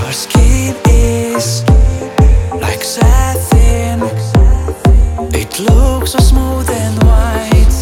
Her skin is like satin. It looks so smooth and white.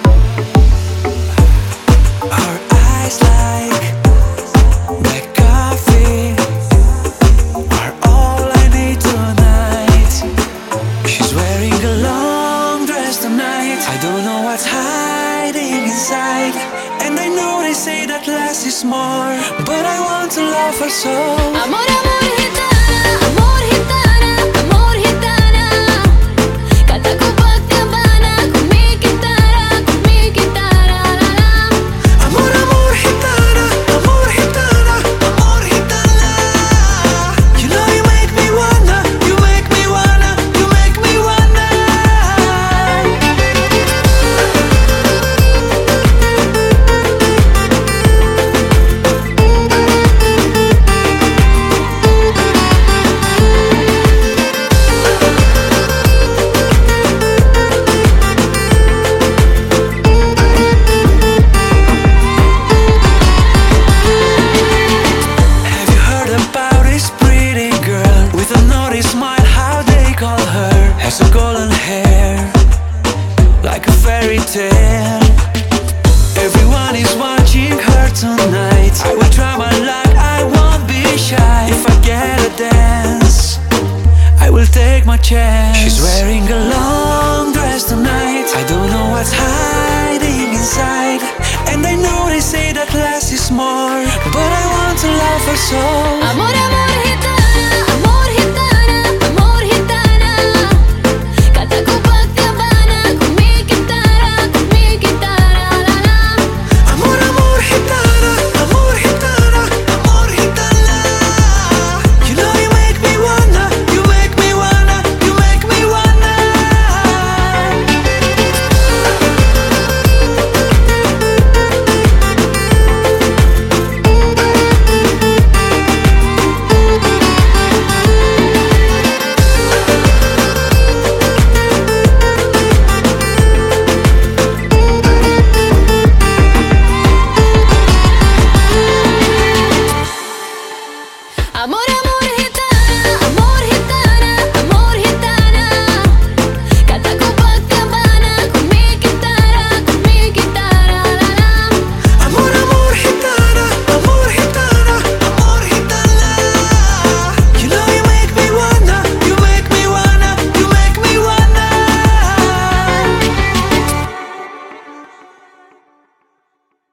Her eyes like black coffee are all I need tonight. She's wearing a long dress tonight. I don't know what's hiding inside, and I know they say that less is more, but I want to love her so. Amor, amor, gitana, amor, gitana, amor, gitana. Canta Copacabana con mi guitarra, la la. Amor, amor, gitana, amor, gitana, amor, gitana. You know you make me wanna, you make me wanna, you make me wanna. Have you heard about this pretty girl with a naughty smile? How they call her? Has a golden hair like a fairy tale. Everyone is watching her tonight. I will try my luck, I won't be shy. If I get a dance, I will take my chance. She's wearing a long dress tonight. I don't know what's hiding inside, and I know they say that less is more, but I want to love her so. Amor,